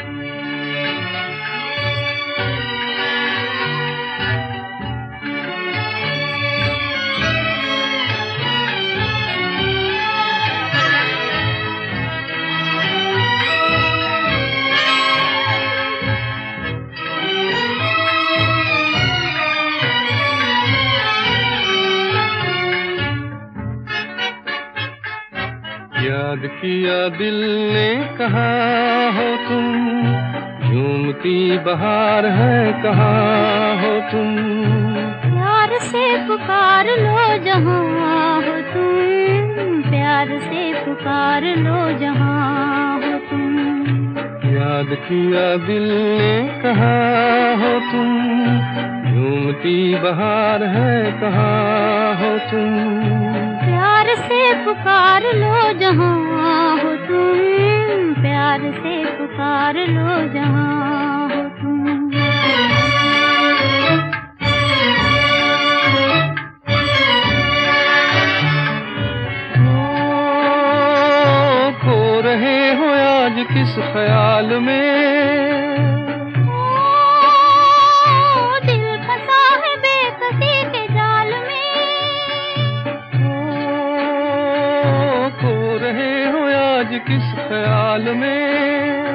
याद किया दिल ने कहा हो तुम, झूमती बहार है कहाँ हो तुम। प्यार से पुकार लो जहाँ हो तुम, प्यार से पुकार लो जहाँ हो तुम। याद किया दिल ने कहा हो तुम, झूमती बहार है कहाँ हो तुम। प्यार से पुकार लो जहाँ हो तुम, प्यार से पुकार लो जहाँ हो तुम। खो रहे हो आज किस ख्याल में, किस ख्याल में।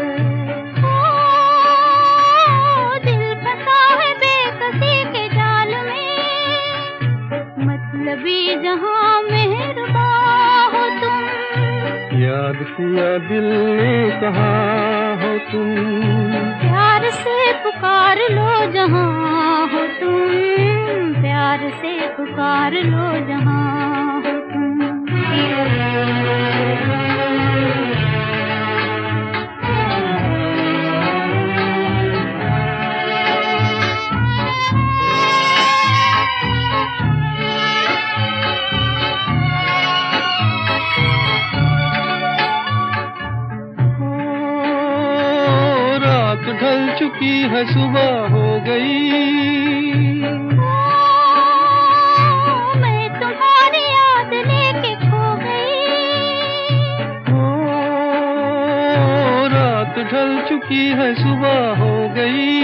दिल फंसा है बेकसी के जाल में, मतलबी जहां मेहरबान हो तुम। याद किया दिल ने कहा हो तुम, प्यार से पुकार लो जहां हो तुम, प्यार से पुकार लो जहां हो तुम। ढल चुकी है सुबह हो गई, मैं तुम्हारी याद लेके खो गई। रात ढल चुकी है सुबह हो गई,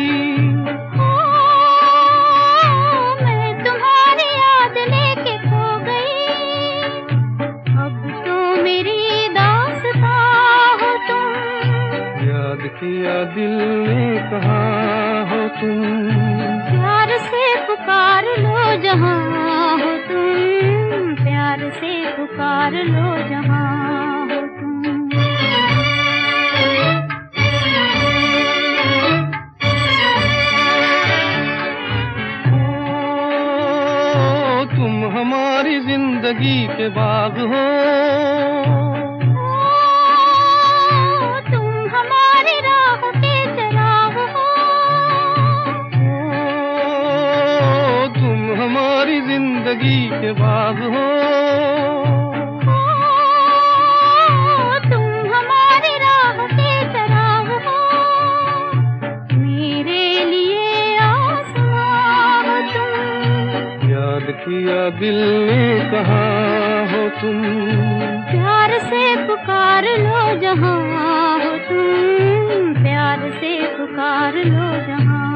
मैं तुम्हारी याद लेके खो गई। अब तो मेरी दास्तां हो तुम। याद किया दिल ने कहा हो तुम, प्यार से पुकार लो जहाँ हो तुम, प्यार से पुकार लो जहाँ हो तुम। तुम हमारी जिंदगी के बाग हो, जिंदगी के बाग हो। तुम हमारी राह के चराग हो, मेरे लिए आसमां हो तुम। याद किया दिल ने कहा हो तुम, प्यार से पुकार लो जहाँ हो तुम, प्यार से पुकार लो जहाँ।